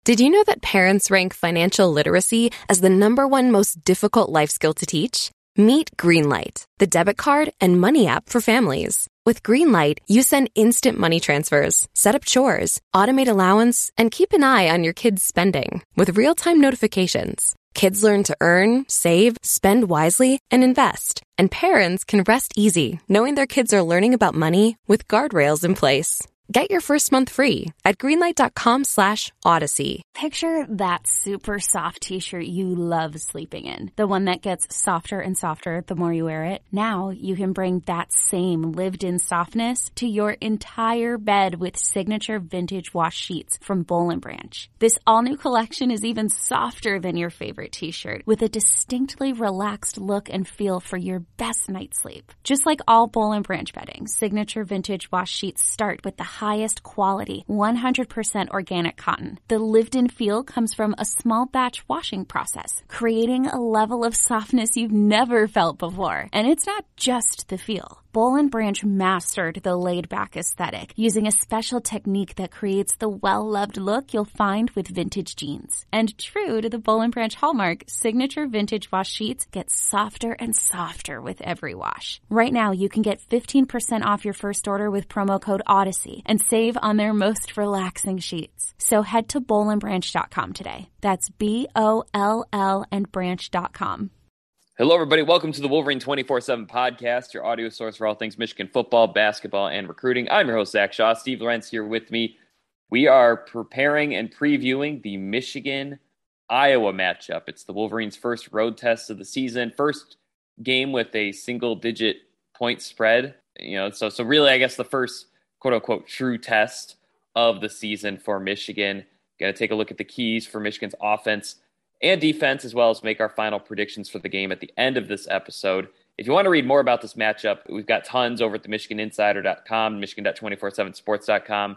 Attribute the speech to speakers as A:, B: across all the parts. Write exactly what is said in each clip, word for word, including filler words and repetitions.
A: Did you know that parents rank financial literacy as the number one most difficult life skill to teach? Meet Greenlight, the debit card and money app for families. With Greenlight, you send instant money transfers, set up chores, automate allowance, and keep an eye on your kids' spending with real-time notifications. Kids learn to earn, save, spend wisely, and invest. And parents can rest easy knowing their kids are learning about money with guardrails in place. Get your first month free at greenlight.com slash odyssey.
B: Picture that super soft t-shirt you love sleeping in. The one that gets softer and softer the more you wear it. Now you can bring that same lived-in softness to your entire bed with signature vintage wash sheets from Boll and Branch. This all-new collection is even softer than your favorite t-shirt with a distinctly relaxed look and feel for your best night's sleep. Just like all Boll and Branch bedding, signature vintage wash sheets start with the highest quality, one hundred percent organic cotton. The lived-in feel comes from a small batch washing process, creating a level of softness you've never felt before. And it's not just the feel. Boll and Branch mastered the laid-back aesthetic using a special technique that creates the well-loved look you'll find with vintage jeans. And true to the Boll and Branch hallmark, signature vintage wash sheets get softer and softer with every wash. Right now, you can get fifteen percent off your first order with promo code Odyssey and save on their most relaxing sheets. So head to boll and branch dot com today. That's B O L L and branch dot com.
C: Hello, everybody. Welcome to the Wolverine twenty-four seven podcast, your audio source for all things Michigan football, basketball, and recruiting. I'm your host, Zach Shaw. Steve Lawrence here with me. We are preparing and previewing the Michigan-Iowa matchup. It's the Wolverines' first road test of the season, first game with a single-digit point spread. You know, so so really, I guess the first quote-unquote true test of the season for Michigan. Going to take a look at the keys for Michigan's offense and defense, as well as make our final predictions for the game at the end of this episode. If you want to read more about this matchup, we've got tons over at the michigan insider dot com, michigan two four seven sports dot com.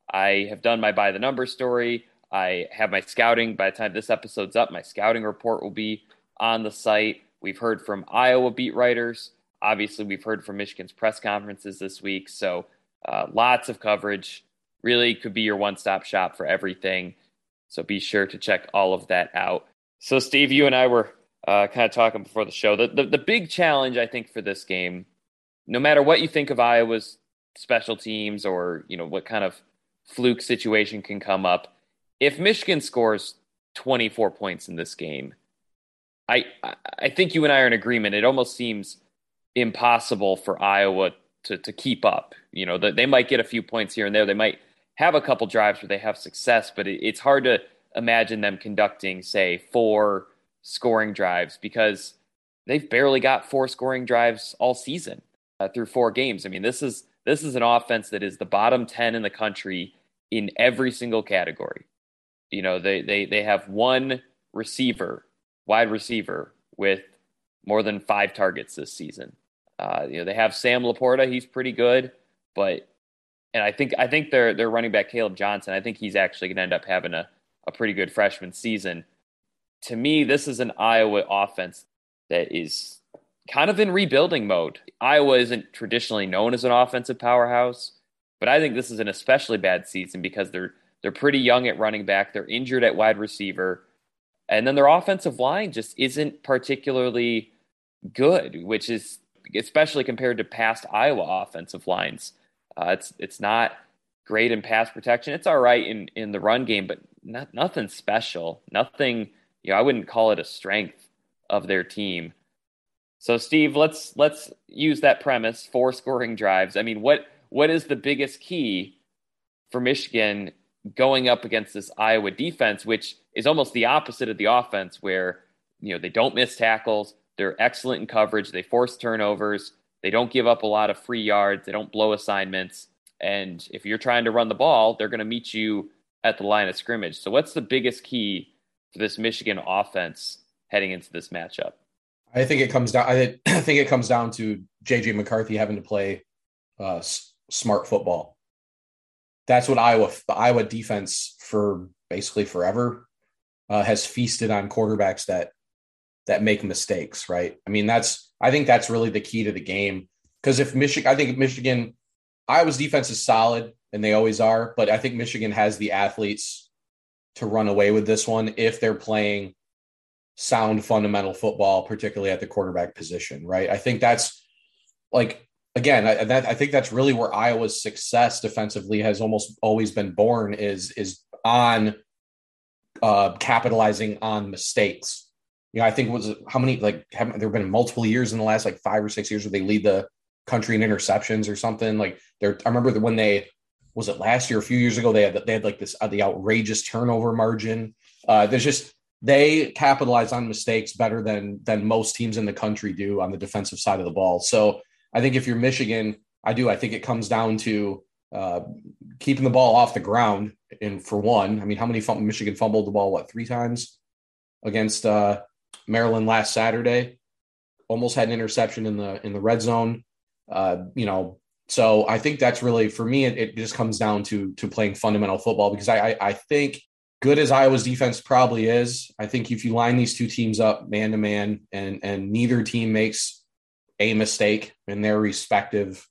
C: I have done my by the number story. I have my scouting. By the time this episode's up, my scouting report will be on the site. We've heard from Iowa beat writers. Obviously, we've heard from Michigan's press conferences this week. So uh, lots of coverage. Really could be your one-stop shop for everything. So be sure to check all of that out. So, Steve, you and I were uh, kind of talking before the show. The, the the big challenge, I think, for this game, no matter what you think of Iowa's special teams or, you know, what kind of fluke situation can come up, if Michigan scores twenty-four points in this game, I I think you and I are in agreement. It almost seems impossible for Iowa to to keep up. You know, they might get a few points here and there. They might have a couple drives where they have success, but it, it's hard to imagine them conducting, say, four scoring drives because they've barely got four scoring drives all season uh, through four games. I mean, this is this is an offense that is the bottom ten in the country in every single category. You know, they they they have one receiver, wide receiver, with more than five targets this season. Uh, you know, they have Sam Laporta. He's pretty good, but and I think I think their their running back Caleb Johnson, I think he's actually going to end up having a, a pretty good freshman season. To me, this is an Iowa offense that is kind of in rebuilding mode. Iowa isn't traditionally known as an offensive powerhouse, but I think this is an especially bad season because they're they're pretty young at running back, they're injured at wide receiver, and then their offensive line just isn't particularly good, which is especially compared to past Iowa offensive lines. Uh, it's it's not great in pass protection. It's all right in, in the run game, but not nothing special. Nothing, you know, I wouldn't call it a strength of their team. So, Steve, let's let's use that premise, four scoring drives. I mean, what what is the biggest key for Michigan going up against this Iowa defense, which is almost the opposite of the offense, where, you know, they don't miss tackles, they're excellent in coverage, they force turnovers, they don't give up a lot of free yards, they don't blow assignments. And if you're trying to run the ball, they're going to meet you at the line of scrimmage. So what's the biggest key for this Michigan offense heading into this matchup?
D: I think it comes down. I think it comes down to J J McCarthy having to play uh, s- smart football. That's what Iowa, the Iowa defense for basically forever, uh, has feasted on quarterbacks that that make mistakes. Right? I mean, that's I think that's really the key to the game. Because if Michigan, I think Michigan, Iowa's defense is solid, and they always are. But I think Michigan has the athletes to run away with this one if they're playing sound fundamental football, particularly at the quarterback position, right? I think that's like, again, I, that, I think that's really where Iowa's success defensively has almost always been born is, is on uh, capitalizing on mistakes. You know, I think it was how many, like, have there have been multiple years in the last like five or six years where they lead the country in interceptions or something. Like they're, I remember when they, was it last year, a few years ago, they had, they had like this, uh, the outrageous turnover margin. Uh, there's just, they capitalize on mistakes better than, than most teams in the country do on the defensive side of the ball. So I think if you're Michigan, I do, I think it comes down to uh, keeping the ball off the ground. And for one, I mean, how many fum- Michigan fumbled the ball, what, three times against uh, Maryland last Saturday? Almost had an interception in the, in the red zone. Uh, you know, so I think that's really, for me, it, it just comes down to, to playing fundamental football, because I, I, I think good as Iowa's defense probably is, I think if you line these two teams up man to man and, and neither team makes a mistake in their respective,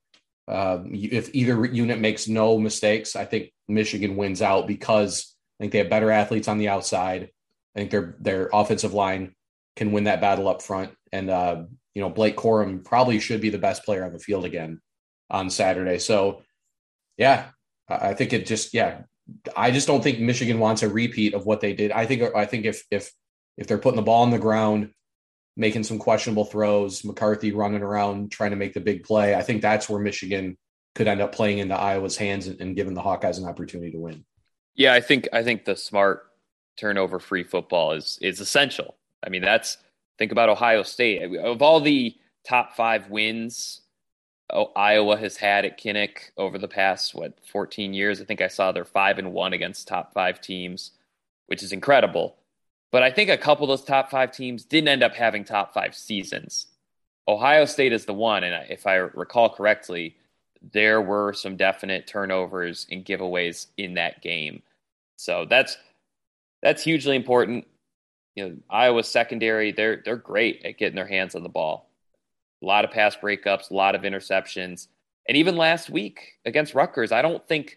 D: uh, if either unit makes no mistakes, I think Michigan wins out, because I think they have better athletes on the outside. I think their, their offensive line can win that battle up front. And, uh, you know, Blake Corum probably should be the best player on the field again on Saturday. So, yeah, I think it just, yeah, I just don't think Michigan wants a repeat of what they did. I think, I think if, if, if they're putting the ball on the ground, making some questionable throws, McCarthy running around, trying to make the big play, I think that's where Michigan could end up playing into Iowa's hands and, and giving the Hawkeyes an opportunity to win.
C: Yeah, I think, I think the smart turnover free football is, is essential. I mean, that's, think about Ohio State. Of all the top five wins oh, Iowa has had at Kinnick over the past, what, fourteen years, I think I saw they're five and one against top five teams, which is incredible. But I think a couple of those top five teams didn't end up having top five seasons. Ohio State is the one, and if I recall correctly, there were some definite turnovers and giveaways in that game. So that's that's hugely important. You know, Iowa's secondary, they're they're great at getting their hands on the ball. A lot of pass breakups, a lot of interceptions. And even last week against Rutgers, I don't think,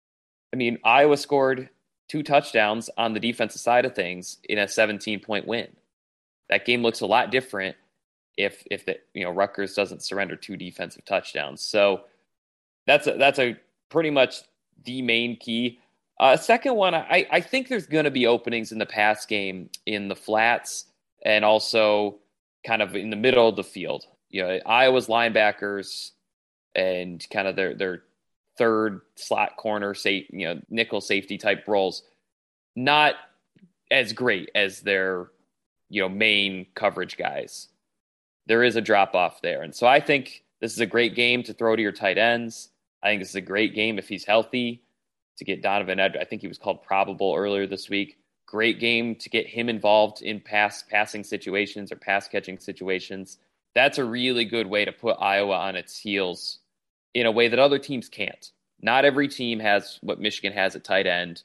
C: I mean, Iowa scored two touchdowns on the defensive side of things in a seventeen-point win. That game looks a lot different if if the, you know, Rutgers doesn't surrender two defensive touchdowns. So that's a, that's a pretty much the main key. Uh, second one, I, I think there's going to be openings in the pass game in the flats and also kind of in the middle of the field. You know, Iowa's linebackers and kind of their their third slot corner, say, you know, nickel safety type roles, not as great as their, you know, main coverage guys. There is a drop off there, and so I think this is a great game to throw to your tight ends. I think this is a great game if he's healthy to get Donovan Edwards. I think he was called probable earlier this week. Great game to get him involved in pass passing situations or pass catching situations. That's a really good way to put Iowa on its heels in a way that other teams can't. Not every team has what Michigan has at tight end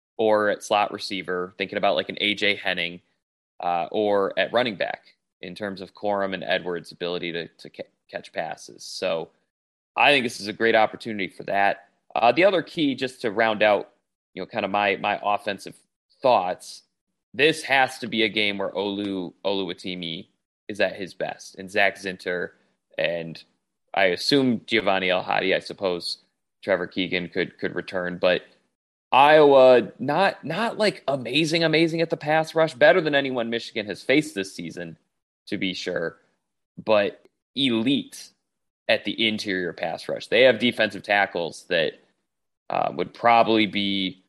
C: or at slot receiver, thinking about like an A J Henning, uh, or at running back in terms of Corum and Edwards' ability to, to ca- catch passes. So I think this is a great opportunity for that. Uh, the other key, just to round out, you know, kind of my my offensive thoughts, this has to be a game where Olu Oluwatimi is at his best, and Zach Zinter, and I assume Giovanni El-Hadi. I suppose Trevor Keegan could could return, but Iowa not not like amazing, amazing at the pass rush, better than anyone Michigan has faced this season, to be sure, but elite at the interior pass rush. They have defensive tackles that uh, would probably be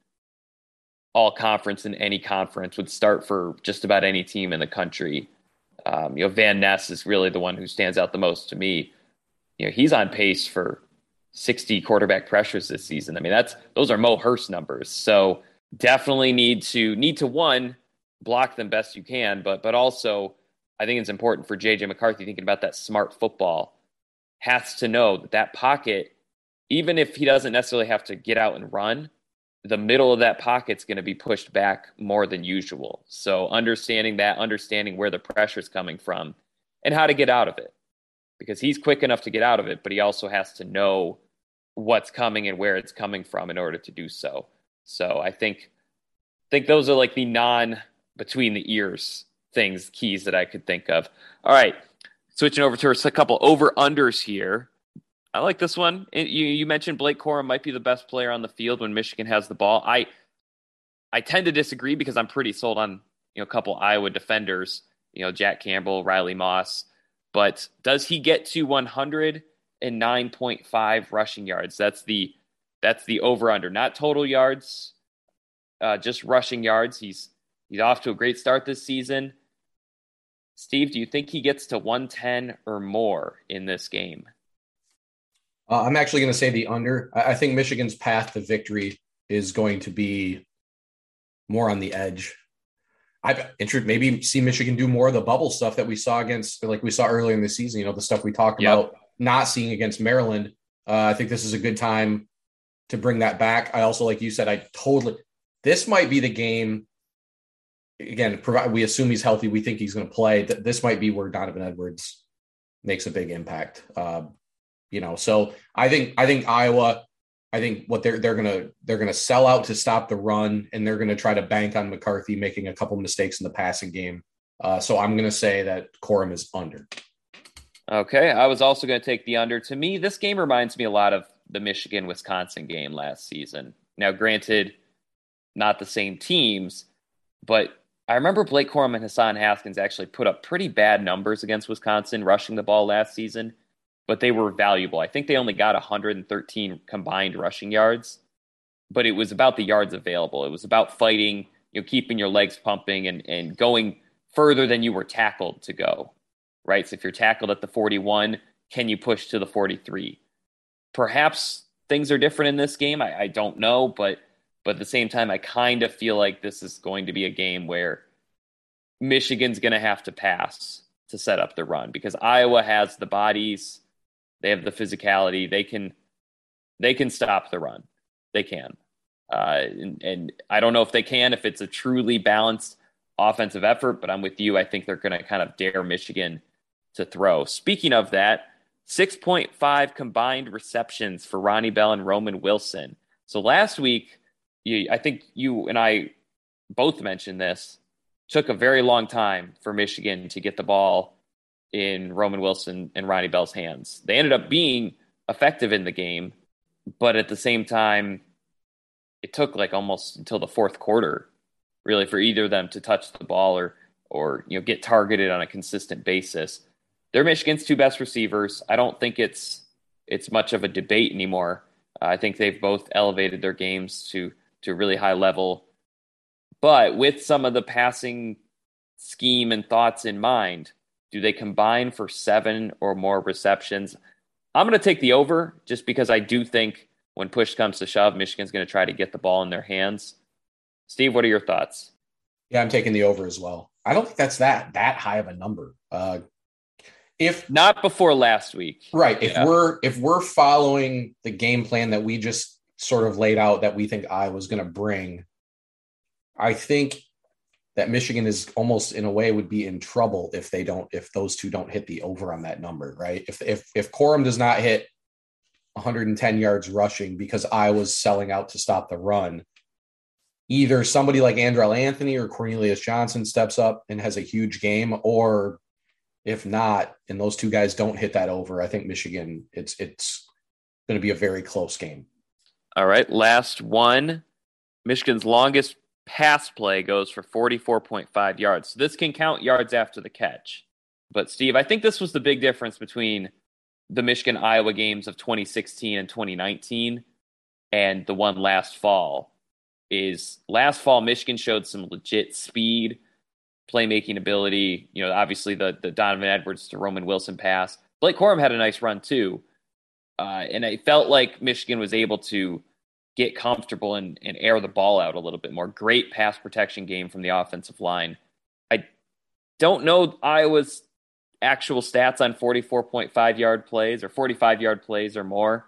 C: all conference in any conference, would start for just about any team in the country. Um, you know, Van Ness is really the one who stands out the most to me. You know, he's on pace for sixty quarterback pressures this season. I mean, that's those are Mo Hurst numbers. So definitely need to need to one, block them best you can, but but also I think it's important for J J McCarthy, thinking about that smart football, has to know that that pocket, even if he doesn't necessarily have to get out and run, the middle of that pocket's going to be pushed back more than usual. So understanding that, understanding where the pressure is coming from and how to get out of it, because he's quick enough to get out of it, but he also has to know what's coming and where it's coming from in order to do so. So I think think those are like the non between the ears things, keys that I could think of. All right. Switching over to a couple over unders here. I like this one. You, you mentioned Blake Corum might be the best player on the field when Michigan has the ball. I I tend to disagree because I'm pretty sold on, you know, a couple Iowa defenders, you know, Jack Campbell, Riley Moss. But does he get to one hundred nine point five rushing yards? That's the that's the over under, not total yards, uh, just rushing yards. He's he's off to a great start this season. Steve, do you think he gets to one ten or more in this game?
D: Uh, I'm actually going to say the under. I, I think Michigan's path to victory is going to be more on the edge. I maybe see Michigan do more of the bubble stuff that we saw against, like we saw earlier in the season, you know, the stuff we talked
C: yep.
D: about not seeing against Maryland. Uh, I think this is a good time to bring that back. I also, like you said, I totally, this might be the game. Again, provide, we assume he's healthy. We think he's going to play. This might be where Donovan Edwards makes a big impact. Uh, you know, so I think, I think Iowa, I think what they're, they're going to, they're going to sell out to stop the run, and they're going to try to bank on McCarthy making a couple mistakes in the passing game. Uh, so I'm going to say that Corum is under.
C: Okay. I was also going to take the under. To me, this game reminds me a lot of the Michigan-Wisconsin game last season. Now, granted, not the same teams, but I remember Blake Corum and Hassan Haskins actually put up pretty bad numbers against Wisconsin rushing the ball last season, but they were valuable. I think they only got one hundred thirteen combined rushing yards, but it was about the yards available. It was about fighting, you know, keeping your legs pumping and, and going further than you were tackled to go, right? So if you're tackled at the forty-one, can you push to the forty-three? Perhaps things are different in this game. I, I don't know, but But at the same time, I kind of feel like this is going to be a game where Michigan's going to have to pass to set up the run, because Iowa has the bodies, they have the physicality, they can they can stop the run. They can. Uh, and, and I don't know if they can, if it's a truly balanced offensive effort, but I'm with you. I think they're going to kind of dare Michigan to throw. Speaking of that, six point five combined receptions for Ronnie Bell and Roman Wilson. So last week, You, I think you and I both mentioned this, took a very long time for Michigan to get the ball in Roman Wilson and Ronnie Bell's hands. They ended up being effective in the game, but at the same time, it took like almost until the fourth quarter, really, for either of them to touch the ball or, or you know, get targeted on a consistent basis. They're Michigan's two best receivers. I don't think it's it's much of a debate anymore. Uh, I think they've both elevated their games to to a really high level. But with some of the passing scheme and thoughts in mind, do they combine for seven or more receptions? I'm going to take the over, just because I do think when push comes to shove, Michigan's going to try to get the ball in their hands. Steve, what are your thoughts?
D: Yeah, I'm taking the over as well. I don't think that's that that high of a number. Uh, if
C: not before last week.
D: Right. If
C: yeah.
D: we're if we're following the game plan that we just sort of laid out that we think Iowa's going to bring, I think that Michigan is almost in a way would be in trouble if they don't, if those two don't hit the over on that number, right? If, if, if Corum does not hit one hundred ten yards rushing because Iowa's selling out to stop the run, either somebody like Andrell Anthony or Cornelius Johnson steps up and has a huge game, or if not, and those two guys don't hit that over, I think Michigan, it's, it's going to be a very close game.
C: All right, last one. Michigan's longest pass play goes for forty-four point five yards. So this can count yards after the catch. But, Steve, I think this was the big difference between the Michigan-Iowa games of twenty sixteen and twenty nineteen and the one last fall. Is last fall, Michigan showed some legit speed, playmaking ability. You know, obviously the, the Donovan Edwards to Roman Wilson pass. Blake Corum had a nice run, too. Uh, and I felt like Michigan was able to get comfortable and, and air the ball out a little bit more. Great pass protection game from the offensive line. I don't know Iowa's actual stats on forty-four point five yard plays or forty-five yard plays or more.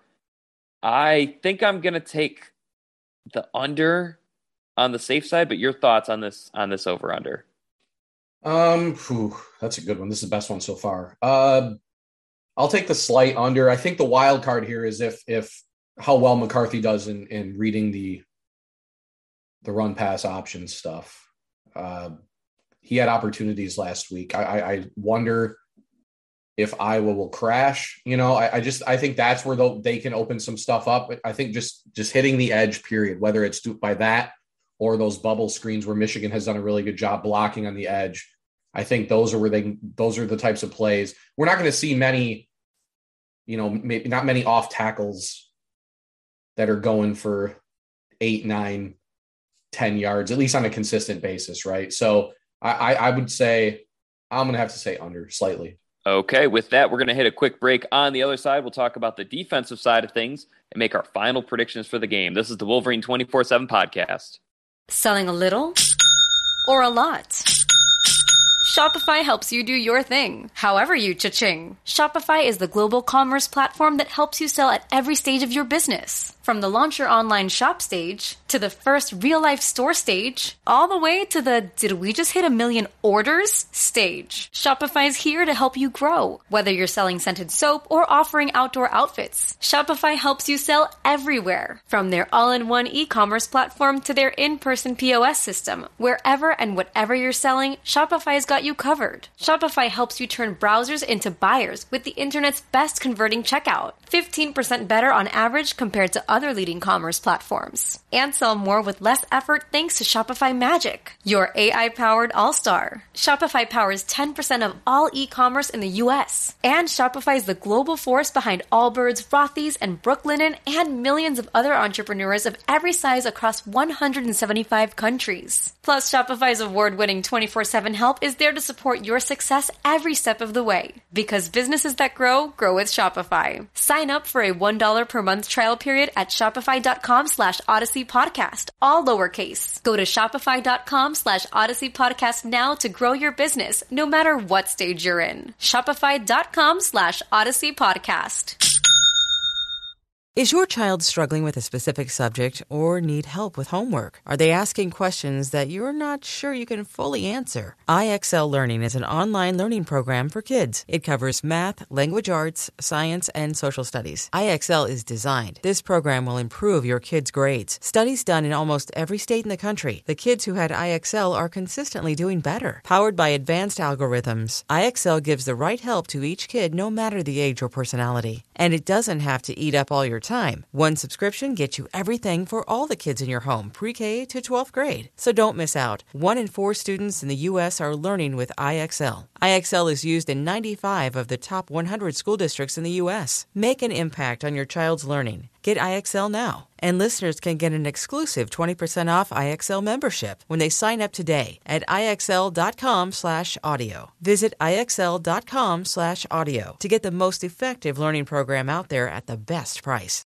C: I think I'm going to take the under on the safe side, but your thoughts on this on this over under?
D: Um, whew, that's a good one. This is the best one so far. Uh, I'll take the slight under. I think the wild card here is if if how well McCarthy does in, in reading the the run pass option stuff. Uh, he had opportunities last week. I, I, I wonder if Iowa will crash. You know, I, I just I think that's where they can open some stuff up. I think just just hitting the edge, period, whether it's by that or those bubble screens where Michigan has done a really good job blocking on the edge. I think those are where they those are the types of plays. We're not going to see many, you know, maybe not many off tackles that are going for eight, nine, ten yards, at least on a consistent basis, right? So I, I would say I'm going to have to say under slightly.
C: Okay, with that, we're going to hit a quick break. On the other side, we'll talk about the defensive side of things and make our final predictions for the game. This is the Wolverine twenty-four seven podcast.
E: Selling a little or a lot? Shopify helps you do your thing, however you cha-ching. Shopify is the global commerce platform that helps you sell at every stage of your business. From the launch your online shop stage, to the first real-life store stage, all the way to the did we just hit a million orders stage. Shopify is here to help you grow. Whether you're selling scented soap or offering outdoor outfits, Shopify helps you sell everywhere. From their all-in-one e-commerce platform to their in-person P O S system, wherever and whatever you're selling, Shopify's got you covered. Shopify helps you turn browsers into buyers with the internet's best converting checkout. fifteen percent better on average compared to other leading commerce platforms. And sell more with less effort thanks to Shopify Magic, your A I-powered all-star. Shopify powers ten percent of all e-commerce in the U S. And Shopify is the global force behind Allbirds, Rothy's, and Brooklinen, and millions of other entrepreneurs of every size across one hundred seventy-five countries. Plus, Shopify's award-winning twenty-four seven help is there to support your success every step of the way. Because businesses that grow, grow with Shopify. Sign up for a one dollar per month trial period at shopify.com slash Odyssey Podcast, all lowercase. Go to shopify.com slash Odyssey Podcast now to grow your business, no matter what stage you're in. Shopify.com slash Odyssey Podcast.
F: Is your child struggling with a specific subject or need help with homework? Are they asking questions that you're not sure you can fully answer? I X L Learning is an online learning program for kids. It covers math, language arts, science, and social studies. I X L is designed. This program will improve your kids' grades. Studies done in almost every state in the country. The kids who had I X L are consistently doing better. Powered by advanced algorithms, I X L gives the right help to each kid no matter the age or personality. And it doesn't have to eat up all your time. One subscription gets you everything for all the kids in your home, pre-K to twelfth grade. So don't miss out. One in four students in the U S are learning with I X L. I X L is used in ninety-five of the top one hundred school districts in the U S. Make an impact on your child's learning. Get I X L now. And listeners can get an exclusive twenty percent off I X L membership when they sign up today at IXL.com slash audio. Visit IXL.com slash audio to get the most effective learning program out there at the best price.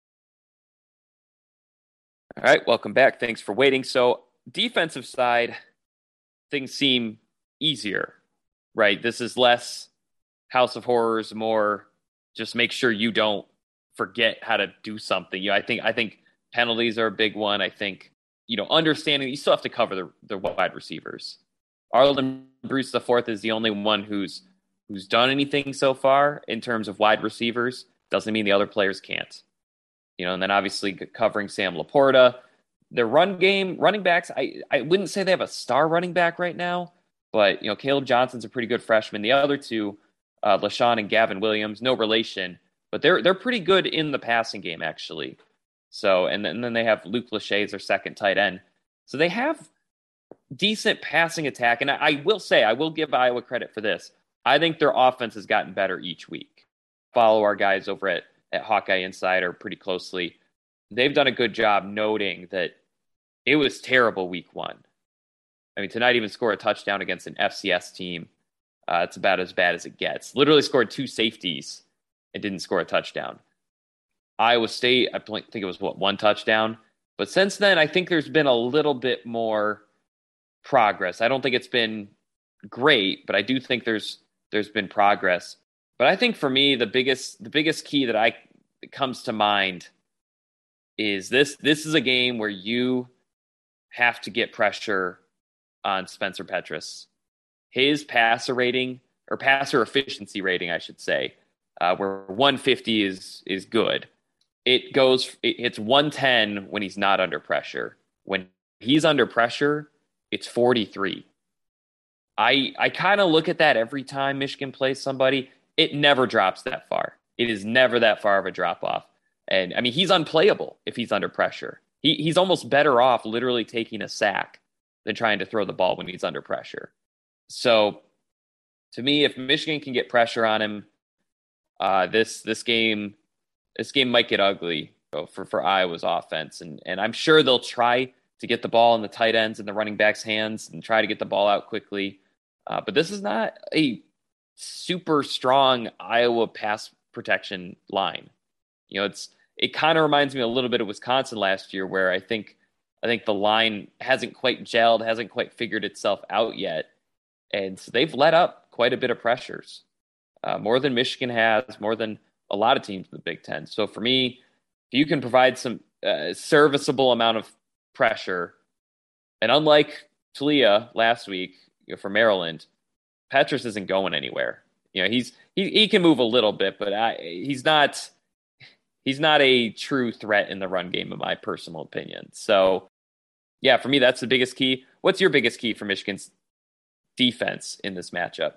C: All right, welcome back. Thanks for waiting. So, defensive side, things seem easier, right? This is less House of Horrors, more just make sure you don't forget how to do something. You know, I think I think penalties are a big one. I think, you know, understanding you still have to cover the, the wide receivers. Arlen Bruce the fourth is the only one who's who's done anything so far in terms of wide receivers. Doesn't mean the other players can't. You know, and then obviously covering Sam Laporta. Their run game, running backs, I, I wouldn't say they have a star running back right now, but, you know, Caleb Johnson's a pretty good freshman. The other two, uh, LaShawn and Gavin Williams, no relation, but they're they're pretty good in the passing game, actually. So, and then, and then they have Luke Lachey as their second tight end. So they have decent passing attack. And I, I will say, I will give Iowa credit for this. I think their offense has gotten better each week. Follow our guys over at at Hawkeye Insider pretty closely. They've done a good job noting that it was terrible week one. I mean, tonight even score a touchdown against an F C S team. Uh, it's about as bad as it gets. Literally scored two safeties and didn't score a touchdown. Iowa State, I think it was, what, one touchdown? But since then, I think there's been a little bit more progress. I don't think it's been great, but I do think there's there's been progress. But I think for me, the biggest the biggest key that I that comes to mind is this. This is a game where you have to get pressure on Spencer Petras. His passer rating, or passer efficiency rating, I should say, uh, where one fifty is is good. It goes, it hits one ten when he's not under pressure. When he's under pressure, it's forty-three. I I kind of look at that every time Michigan plays somebody. It never drops that far. It is never that far of a drop off. And I mean, he's unplayable if he's under pressure. He he's almost better off literally taking a sack than trying to throw the ball when he's under pressure. So to me, if Michigan can get pressure on him, uh, this this game this game might get ugly for, for Iowa's offense. And and I'm sure they'll try to get the ball in the tight ends and the running backs' hands and try to get the ball out quickly. Uh, but this is not a super strong Iowa pass protection line. You know, it's it kind of reminds me a little bit of Wisconsin last year, where I think I think the line hasn't quite gelled, hasn't quite figured itself out yet, and so they've let up quite a bit of pressures, uh, more than Michigan has, more than a lot of teams in the Big Ten. So for me, if you can provide some uh, serviceable amount of pressure, and unlike Talia last week, you know, for Maryland, Petras isn't going anywhere. You know, he's he he can move a little bit, but I, he's not he's not a true threat in the run game, in my personal opinion. So, yeah, for me, that's the biggest key. What's your biggest key for Michigan's defense in this matchup?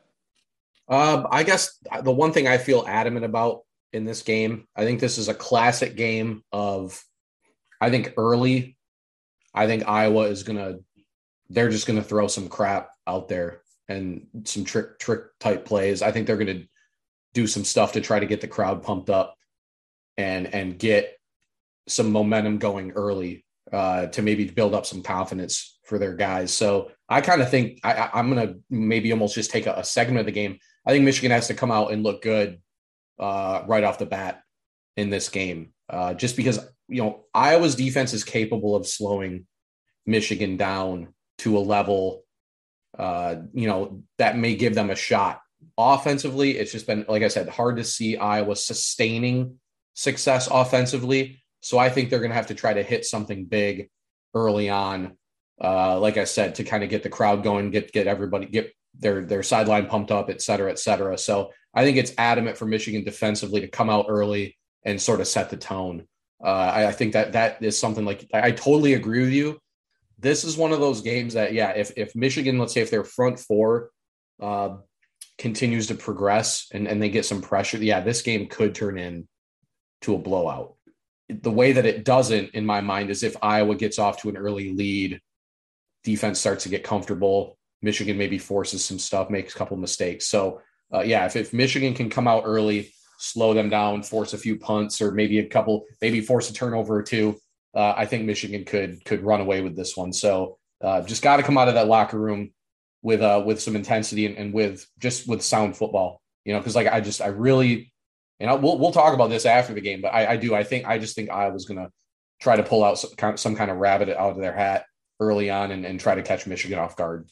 D: Um, I guess the one thing I feel adamant about in this game, I think this is a classic game of, I think early, I think Iowa is gonna, they're just gonna throw some crap out there and some trick trick type plays. I think they're going to do some stuff to try to get the crowd pumped up and and get some momentum going early uh, to maybe build up some confidence for their guys. So I kind of think I, I'm going to maybe almost just take a, a segment of the game. I think Michigan has to come out and look good uh, right off the bat in this game, uh, just because, you know, Iowa's defense is capable of slowing Michigan down to a level Uh, you know, that may give them a shot. Offensively, it's just been, like I said, hard to see Iowa sustaining success offensively. So I think they're going to have to try to hit something big early on, uh, like I said, to kind of get the crowd going, get get everybody, get their their sideline pumped up, et cetera, et cetera. So I think it's adamant for Michigan defensively to come out early and sort of set the tone. Uh, I, I think that that is something like, I, I totally agree with you. This is one of those games that, yeah, if if Michigan, let's say if their front four uh, continues to progress and, and they get some pressure, yeah, this game could turn in to a blowout. The way that it doesn't, in my mind, is if Iowa gets off to an early lead, defense starts to get comfortable, Michigan maybe forces some stuff, makes a couple of mistakes. So, uh, yeah, if, if Michigan can come out early, slow them down, force a few punts, or maybe a couple, maybe force a turnover or two, Uh, I think Michigan could could run away with this one. So uh, just got to come out of that locker room with uh, with some intensity and, and with just with sound football, you know, because like I just I really, and I, we'll we'll talk about this after the game, but I, I do I think I just think Iowa's going to try to pull out some kind of, some kind of rabbit out of their hat early on and, and try to catch Michigan off guard.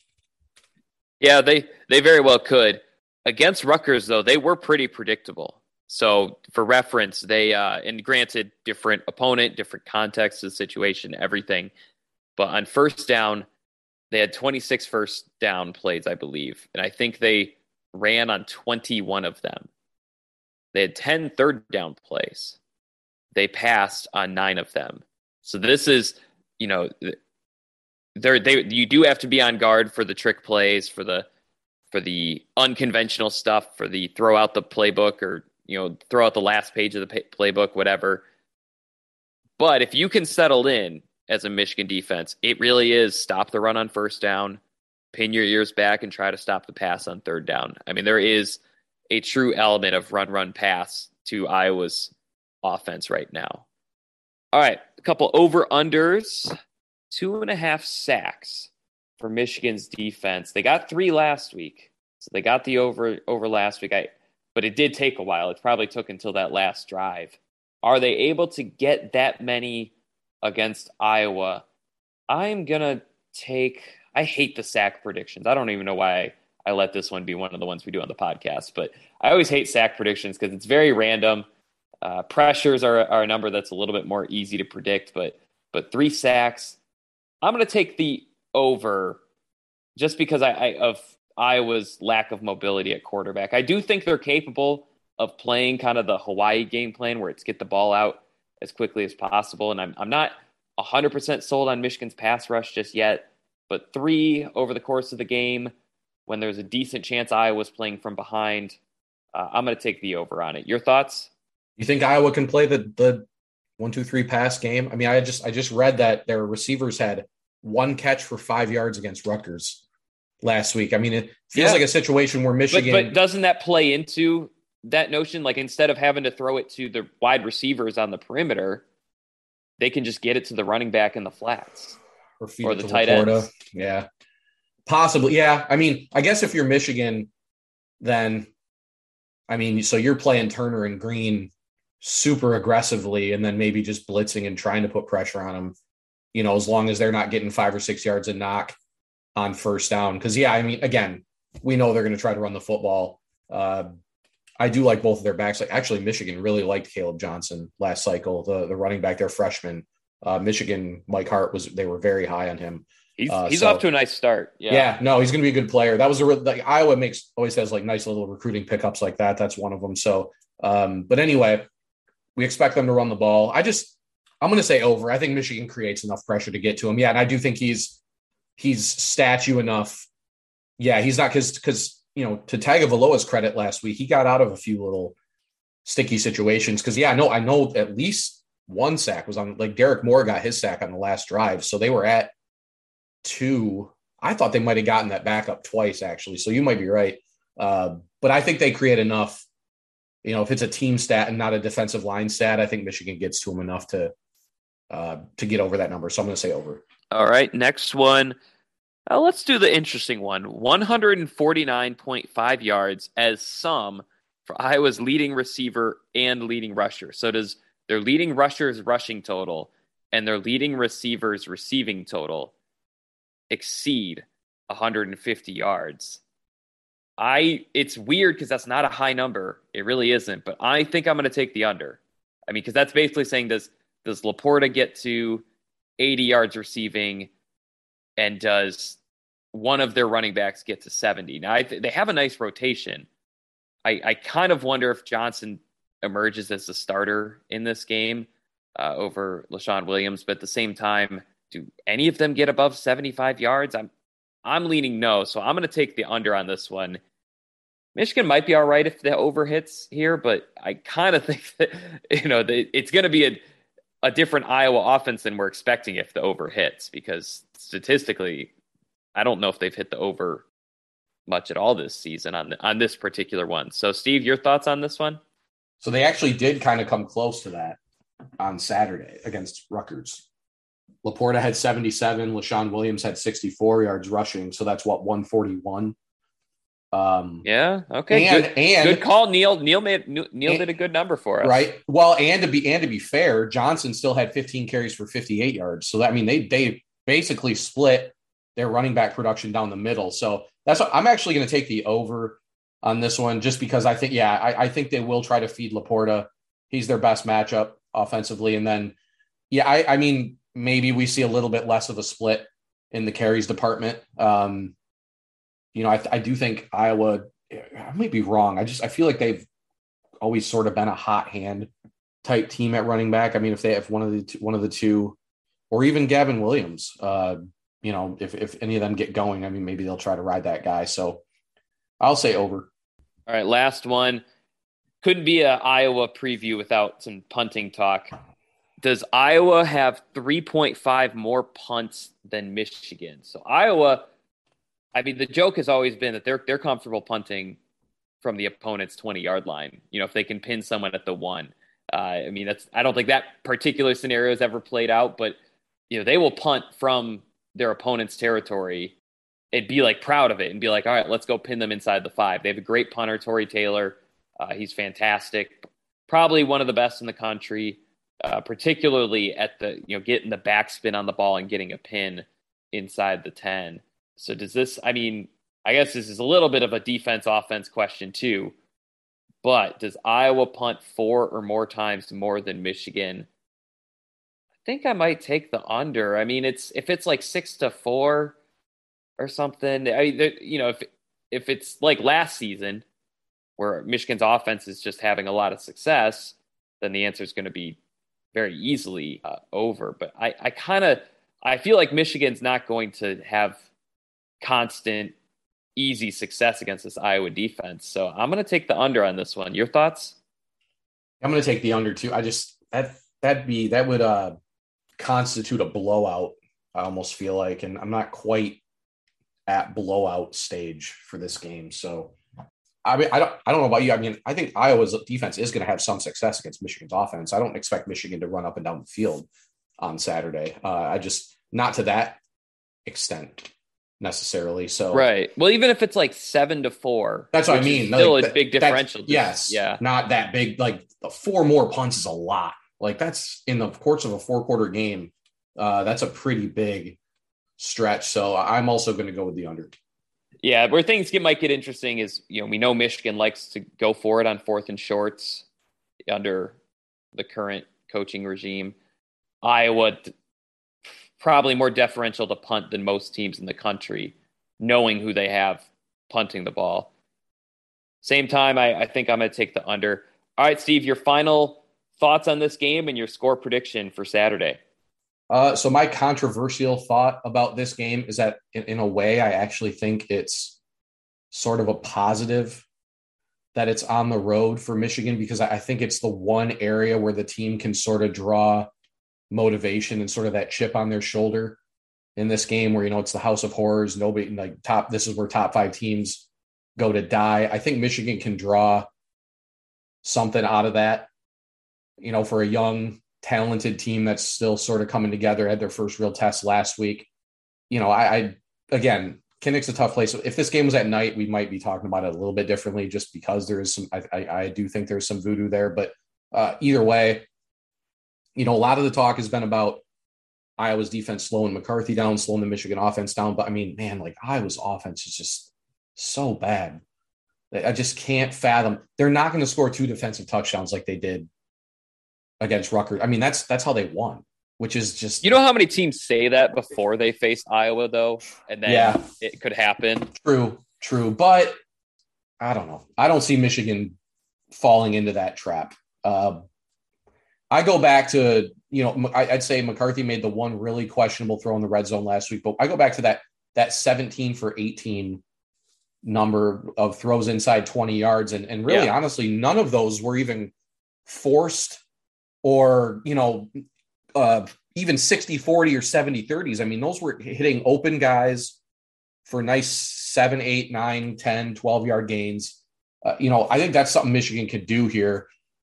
C: Yeah, they they very well could. Against Rutgers, though, they were pretty predictable. So for reference, they, uh, and granted, different opponent, different context of the situation, everything. But on first down, they had twenty-six first down plays, I believe. And I think they ran on twenty-one of them. They had ten third down plays. They passed on nine of them. So this is, you know, they're, they you do have to be on guard for the trick plays, for the for the unconventional stuff, for the throw out the playbook or, you know, throw out the last page of the pay- playbook, whatever. But if you can settle in as a Michigan defense, it really is stop the run on first down, pin your ears back, and try to stop the pass on third down. I mean, there is a true element of run, run, pass to Iowa's offense right now. All right, a couple over-unders. Two and a half sacks for Michigan's defense. They got three last week, so they got the over over last week. I But it did take a while. It probably took until that last drive. Are they able to get that many against Iowa? I'm going to take... I hate the sack predictions. I don't even know why I, I let this one be one of the ones we do on the podcast. But I always hate sack predictions because it's very random. Uh, pressures are, are a number that's a little bit more easy to predict. But but three sacks, I'm going to take the over just because I, I of... Iowa's lack of mobility at quarterback. I do think they're capable of playing kind of the Hawaii game plan where it's get the ball out as quickly as possible. And I'm I'm not one hundred percent sold on Michigan's pass rush just yet, but three over the course of the game when there's a decent chance Iowa's playing from behind. Uh, I'm going to take the over on it. Your thoughts?
D: You think Iowa can play the the one, two, three pass game? I mean, I just I just read that their receivers had one catch for five yards against Rutgers last week. I mean, it feels yeah. like a situation where Michigan.
C: But, but doesn't that play into that notion? Like, instead of having to throw it to the wide receivers on the perimeter, they can just get it to the running back in the flats
D: or, feed
C: or
D: it
C: the
D: to
C: tight
D: Laporta.
C: ends.
D: Yeah, possibly. Yeah, I mean, I guess if you're Michigan, then I mean, so you're playing Turner and Green super aggressively, and then maybe just blitzing and trying to put pressure on them. You know, as long as they're not getting five or six yards a knock on first down. Because yeah, I mean, again, we know they're going to try to run the football. Uh, I do like both of their backs. Like, actually, Michigan really liked Caleb Johnson last cycle, the the running back, their freshman. Uh, Michigan, Mike Hart was they were very high on him.
C: He's
D: uh,
C: he's
D: so,
C: off to a nice start. Yeah,
D: yeah, no, he's going to be a good player. That was a like Iowa makes always has like nice little recruiting pickups like that. That's one of them. So, um, but anyway, we expect them to run the ball. I just I'm going to say over. I think Michigan creates enough pressure to get to him. Yeah, and I do think he's he's statue enough. Yeah, he's not because because you know, to Tagovailoa's credit, last week he got out of a few little sticky situations. Because yeah, I know I know at least one sack was on, like Derek Moore got his sack on the last drive, so they were at two. I thought they might have gotten that back up twice actually. So you might be right, uh, but I think they create enough. You know, if it's a team stat and not a defensive line stat, I think Michigan gets to them enough to. Uh, to get over that number. So I'm going to say over.
C: All right. Next one. Uh, let's do the interesting one. one forty-nine point five yards as sum for Iowa's leading receiver and leading rusher. So does their leading rusher's rushing total and their leading receiver's receiving total exceed one hundred fifty yards? I, it's weird because that's not a high number. It really isn't, but I think I'm going to take the under. I mean, because that's basically saying does, Does Laporta get to eighty yards receiving, and does one of their running backs get to seventy? Now, I th- they have a nice rotation. I, I kind of wonder if Johnson emerges as the starter in this game uh, over LaShawn Williams, but at the same time, do any of them get above seventy-five yards? I'm I'm leaning no, so I'm going to take the under on this one. Michigan might be all right if the over hits here, but I kind of think that, you know, the, it's going to be a a different Iowa offense than we're expecting if the over hits, because statistically, I don't know if they've hit the over much at all this season on the, on this particular one. So Steve, your thoughts on this one?
D: So they actually did kind of come close to that on Saturday against Rutgers. Laporta had seventy-seven. LaShawn Williams had sixty-four yards rushing. So that's what, one forty-one. Um,
C: yeah. Okay.
D: And,
C: good,
D: and
C: good call. Neil, Neil made, Neil
D: and,
C: did a good number for us.
D: Right. Well, and to be, and to be fair, Johnson still had fifteen carries for fifty-eight yards. So that, I mean, they, they basically split their running back production down the middle. So that's what I'm actually going to take the over on this one, just because I think, yeah, I, I think they will try to feed Laporta. He's their best matchup offensively. And then, yeah, I, I mean, maybe we see a little bit less of a split in the carries department. Um, You know, I, I do think Iowa, I might be wrong. I just, I feel like they've always sort of been a hot hand type team at running back. I mean, if they have one of the two, one of the two, or even Gavin Williams, uh, you know, if, if any of them get going, I mean, maybe they'll try to ride that guy. So I'll say over.
C: All right. Last one. Couldn't be an Iowa preview without some punting talk. Does Iowa have three point five more punts than Michigan? So Iowa, I mean, the joke has always been that they're they're comfortable punting from the opponent's twenty-yard line. You know, if they can pin someone at the one. Uh, I mean, that's I don't think that particular scenario has ever played out, but you know, they will punt from their opponent's territory and be like proud of it and be like, all right, let's go pin them inside the five. They have a great punter, Torrey Taylor. Uh, he's fantastic, probably one of the best in the country, uh, particularly at the you know getting the backspin on the ball and getting a pin inside the ten. So does this, I mean, I guess this is a little bit of a defense-offense question too, but does Iowa punt four or more times more than Michigan? I think I might take the under. I mean, it's if it's like six to four or something, I mean, you know, if if it's like last season where Michigan's offense is just having a lot of success, then the answer is going to be very easily uh, over. But I, I kind of, I feel like Michigan's not going to have constant, easy success against this Iowa defense. So I'm going to take the under on this one. Your thoughts?
D: I'm going to take the under too. I just, that, that'd be, that would uh, constitute a blowout, I almost feel like, and I'm not quite at blowout stage for this game. So I mean, I don't, I don't know about you. I mean, I think Iowa's defense is going to have some success against Michigan's offense. I don't expect Michigan to run up and down the field on Saturday. Uh, I just, not to that extent necessarily. So,
C: right. Well, even if it's like seven to four,
D: that's what I mean.
C: Still
D: like,
C: a big differential.
D: Yes.
C: Yeah.
D: Not that big. Like four more punts is a lot. Like that's in the course of a four quarter game. Uh, that's a pretty big stretch. So I'm also going to go with the under.
C: Yeah, where things get, might get interesting is, you know, we know Michigan likes to go for it on fourth and shorts under the current coaching regime. Iowa, probably more deferential to punt than most teams in the country, knowing who they have punting the ball. Same time, I, I think I'm going to take the under. All right, Steve, your final thoughts on this game and your score prediction for Saturday.
D: Uh, so my controversial thought about this game is that in, in a way, I actually think it's sort of a positive that it's on the road for Michigan, because I, I think it's the one area where the team can sort of draw motivation and sort of that chip on their shoulder in this game where, you know, it's the house of horrors. Nobody like top, this is where top five teams go to die. I think Michigan can draw something out of that, you know, for a young, talented team that's still sort of coming together, had their first real test last week. You know, I, I again, Kinnick's a tough place. If this game was at night, we might be talking about it a little bit differently, just because there is some, I, I, I do think there's some voodoo there, but uh, either way, you know, a lot of the talk has been about Iowa's defense slowing McCarthy down, slowing the Michigan offense down. But I mean, man, like Iowa's offense is just so bad. I just can't fathom. They're not going to score two defensive touchdowns like they did against Rutgers. I mean, that's that's how they won, which is just...
C: You know how many teams say that before they face Iowa, though? And then
D: yeah.
C: It could happen.
D: True, true. But I don't know. I don't see Michigan falling into that trap. Uh, I go back to, you know, I'd say McCarthy made the one really questionable throw in the red zone last week, but I go back to that that seventeen for eighteen number of throws inside twenty yards. And, and really, yeah. honestly, none of those were even forced or, you know, uh, even sixty forty or seventy thirties. I mean, those were hitting open guys for nice seven, eight, nine, ten, twelve yard gains. Uh, you know, I think that's something Michigan could do here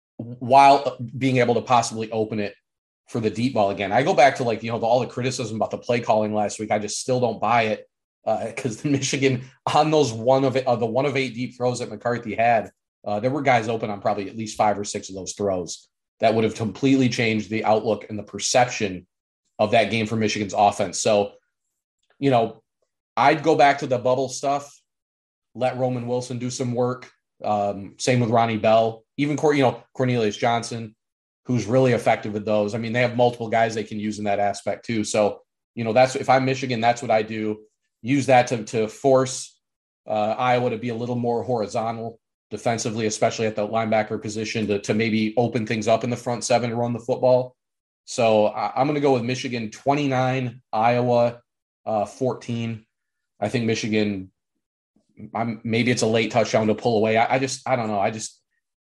D: while being able to possibly open it for the deep ball again. I go back to, like, you know, the, all the criticism about the play calling last week. I just still don't buy it because uh, the Michigan on those one of uh, the one of eight deep throws that McCarthy had, uh, there were guys open on probably at least five or six of those throws that would have completely changed the outlook and the perception of that game for Michigan's offense. So, you know, I'd go back to the bubble stuff, let Roman Wilson do some work. Um, same with Ronnie Bell, even, you know, Cornelius Johnson, who's really effective with those. I mean, they have multiple guys they can use in that aspect too. So, you know, that's, if I'm Michigan, that's what I do. Use that to, to force uh, Iowa to be a little more horizontal defensively, especially at the linebacker position, to, to maybe open things up in the front seven to run the football. So I, I'm going to go with Michigan twenty-nine, Iowa uh, fourteen. I think Michigan, I'm, maybe it's a late touchdown to pull away. I, I just, I don't know. I just,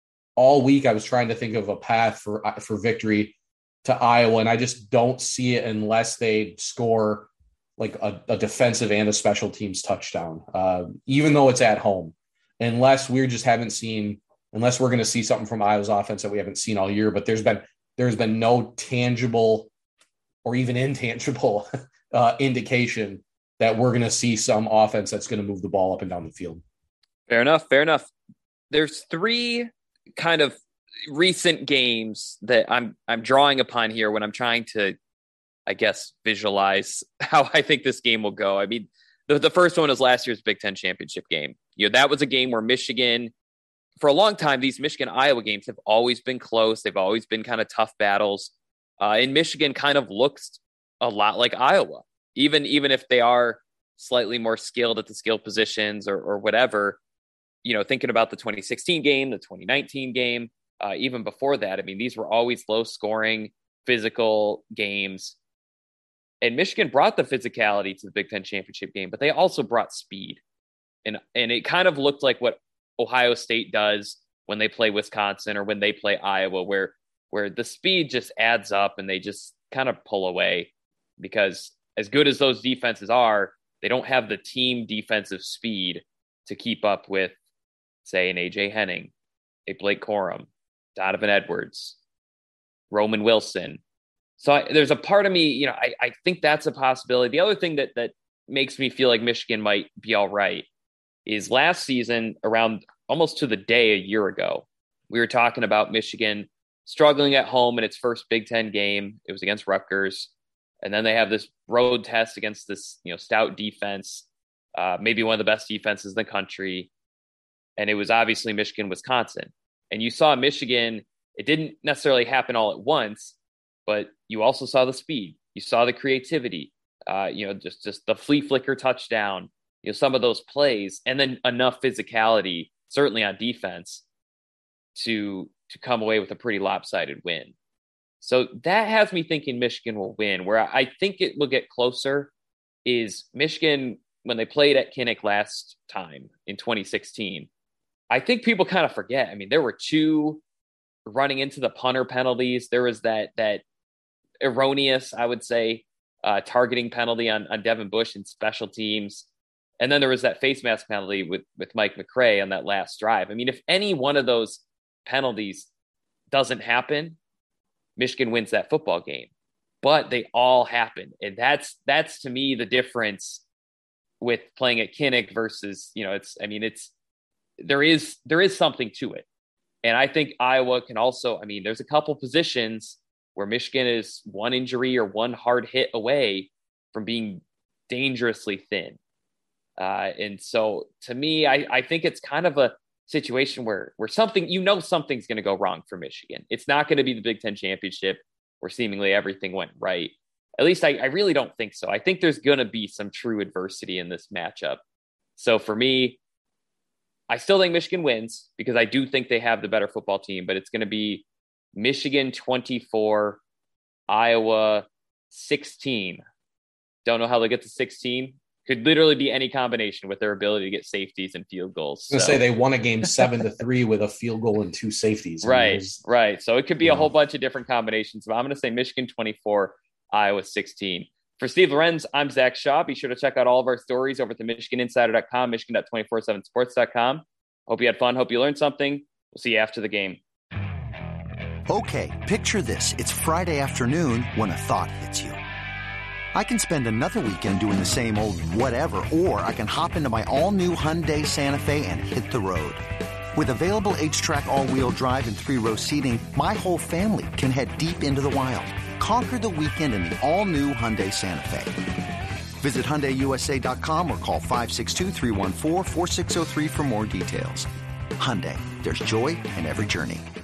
D: all week I was trying to think of a path for, for victory to Iowa, and I just don't see it unless they score like a, a defensive and a special teams touchdown, uh, even though it's at home. Unless we just haven't seen, unless we're going to see something from Iowa's offense that we haven't seen all year, but there's been, there's been no tangible or even intangible uh, indication that we're going to see some offense that's going to move the ball up and down the field.
C: Fair enough. Fair enough. There's three kind of recent games that I'm, I'm drawing upon here when I'm trying to, I guess, visualize how I think this game will go. I mean, the, the first one was last year's Big Ten championship game. You know, that was a game where Michigan, for a long time, these Michigan-Iowa games have always been close. They've always been kind of tough battles. Uh, and Michigan kind of looks a lot like Iowa, even, even if they are slightly more skilled at the skill positions or, or whatever. You know, thinking about the twenty sixteen game, the twenty nineteen game, uh, even before that, I mean, these were always low scoring. physical games. And Michigan brought the physicality to the Big Ten championship game, but they also brought speed. And, and it kind of looked like what Ohio State does when they play Wisconsin or when they play Iowa, where, where the speed just adds up and they just kind of pull away, because as good as those defenses are, they don't have the team defensive speed to keep up with, say, an A J Henning, a Blake Corum, Donovan Edwards, Roman Wilson. So I, there's a part of me, you know, I, I think that's a possibility. The other thing that that makes me feel like Michigan might be all right is last season, around almost to the day a year ago, we were talking about Michigan struggling at home in its first Big Ten game. It was against Rutgers. And then they have this road test against this, you know, stout defense, uh, maybe one of the best defenses in the country. And it was obviously Michigan, Wisconsin. And you saw Michigan, it didn't necessarily happen all at once, but you also saw the speed. You saw the creativity, uh, you know, just, just the flea flicker touchdown, you know, some of those plays, and then enough physicality, certainly on defense, to, to come away with a pretty lopsided win. So that has me thinking Michigan will win. Where I think it will get closer is Michigan, when they played at Kinnick last time in twenty sixteen, I think people kind of forget. I mean, there were two running into the punter penalties. There was that that erroneous, I would say, uh, targeting penalty on, on Devin Bush in special teams. And then there was that face mask penalty with, with Mike McCray on that last drive. I mean, if any one of those penalties doesn't happen, Michigan wins that football game, but they all happen. And that's, that's to me, the difference with playing at Kinnick versus, you know, it's, I mean, it's, there is, there is something to it. And I think Iowa can also, I mean, there's a couple positions where Michigan is one injury or one hard hit away from being dangerously thin. Uh, and so to me, I, I think it's kind of a situation where, where something, you know, something's going to go wrong for Michigan. It's not going to be the Big Ten championship where seemingly everything went right. At least I, I really don't think so. I think there's going to be some true adversity in this matchup. So for me, I still think Michigan wins because I do think they have the better football team, but it's going to be Michigan twenty-four, Iowa sixteen. Don't know how they get to sixteen. Could literally be any combination with their ability to get safeties and field goals.
D: I was
C: so.
D: going to say they won a game seven to three with a field goal and two safeties.
C: Right,
D: I mean,
C: right. So it could be a
D: know.
C: whole bunch of different combinations. But I'm going to say Michigan twenty-four, Iowa sixteen. For Steve Lorenz, I'm Zach Shaw. Be sure to check out all of our stories over at the Michigan Insider dot com, Michigan dot two forty-seven sports dot com. Hope you had fun. Hope you learned something. We'll see you after the game.
G: Okay, picture this. It's Friday afternoon when a thought hits you. I can spend another weekend doing the same old whatever, or I can hop into my all-new Hyundai Santa Fe and hit the road. With available H-Track all-wheel drive and three-row seating, my whole family can head deep into the wild. Conquer the weekend in the all-new Hyundai Santa Fe. Visit Hyundai U S A dot com or call five six two, three one four, four six zero three for more details. Hyundai, there's joy in every journey.